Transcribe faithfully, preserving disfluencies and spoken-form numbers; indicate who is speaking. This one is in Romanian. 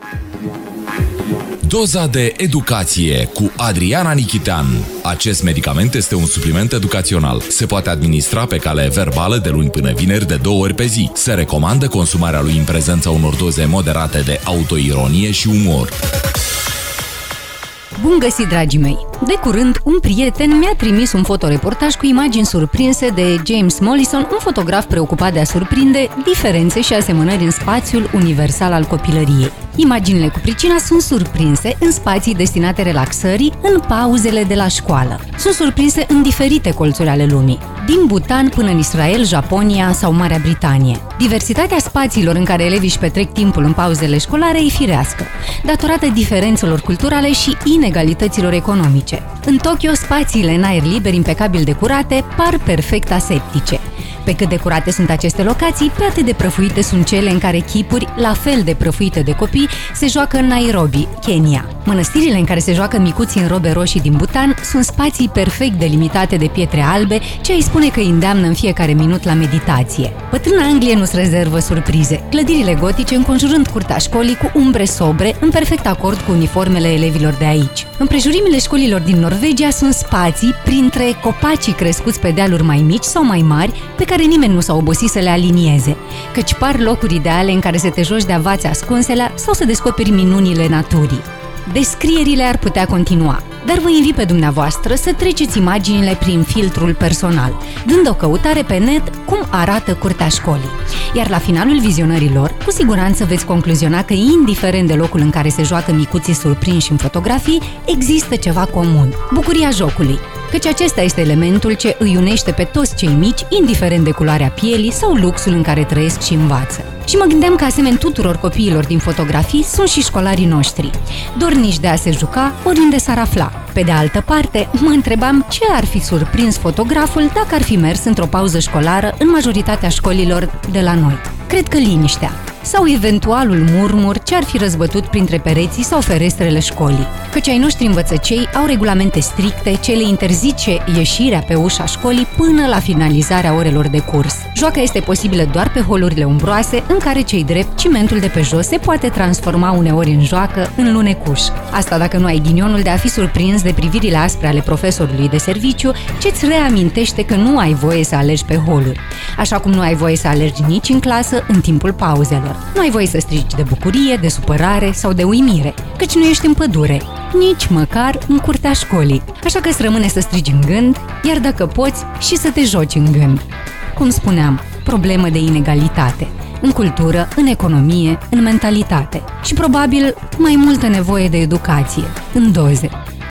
Speaker 1: Doza de educație cu Adriana Nichitean. Acest medicament este un supliment educațional. Se poate administra pe cale verbală de luni până vineri de două ori pe zi. Se recomandă consumarea lui în prezența unor doze moderate de autoironie și umor.
Speaker 2: Bun găsit, dragii mei! De curând, un prieten mi-a trimis un fotoreportaj cu imagini surprinse de James Mollison, un fotograf preocupat de a surprinde diferențe și asemănări în spațiul universal al copilăriei. Imaginile cu pricina sunt surprinse în spații destinate relaxării, în pauzele de la școală. Sunt surprinse în diferite colțuri ale lumii, din Bhutan până în Israel, Japonia sau Marea Britanie. Diversitatea spațiilor în care elevii își petrec timpul în pauzele școlare e firească, datorată diferențelor culturale și inegalităților economice. În Tokyo, spațiile în aer liber impecabil decurate par perfect aseptice. Pe cât de curate sunt aceste locații, pe atât de prăfuite sunt cele în care chipuri, la fel de prăfuite de copii, se joacă în Nairobi, Kenya. Mănăstirile în care se joacă micuții în robe roșii din Bhutan sunt spații perfect delimitate de pietre albe, ce îi spune că îi îndeamnă în fiecare minut la meditație. Bătrâna Anglie nu-ți rezervă surprize, clădirile gotice înconjurând curtea școlii cu umbre sobre, în perfect acord cu uniformele elevilor de aici. Împrejurimile școlilor din Norvegia sunt spații printre copacii crescuți pe dealuri mai mici sau mai mari, pe care nimeni nu s-a obosit să le alinieze, căci par locuri ideale în care să te joci de avați ascunselea sau să descoperi minunile naturii. Descrierile ar putea continua, dar vă invit pe dumneavoastră să treceți imaginile prin filtrul personal, dând o căutare pe net cum arată curtea școlii. Iar la finalul vizionărilor, cu siguranță veți concluziona că, indiferent de locul în care se joacă micuții surprinși în fotografii, există ceva comun: bucuria jocului, căci acesta este elementul ce îi unește pe toți cei mici, indiferent de culoarea pielii sau luxul în care trăiesc și învață. Și mă gândeam că, asemeni tuturor copiilor din fotografii, sunt și școlarii noștri, dornici de a se juca oriunde s-ar afla. Pe de altă parte, mă întrebam ce ar fi surprins fotograful dacă ar fi mers într-o pauză școlară în majoritatea școlilor de la noi. Cred că liniștea, sau eventualul murmur ce ar fi răzbătut printre pereții sau ferestrele școlii. Căci ai noștri învățăcei au regulamente stricte ce le interzice ieșirea pe ușa școlii până la finalizarea orelor de curs. Joaca este posibilă doar pe holurile umbroase, în care, cei drept, cimentul de pe jos se poate transforma uneori în joacă, în lunecuș. Asta dacă nu ai ghinionul de a fi surprins de privirile aspre ale profesorului de serviciu, ce-ți reamintește că nu ai voie să alergi pe holuri. Așa cum nu ai voie să alergi nici în clasă în timpul pauzelor. Nu ai voie să strigi de bucurie, de supărare sau de uimire, căci nu ești în pădure, nici măcar în curtea școlii. Așa că îți rămâne să strigi în gând, iar dacă poți, și să te joci în gând. Cum spuneam, problemă de inegalitate, în cultură, în economie, în mentalitate și probabil mai multă nevoie de educație, în doze.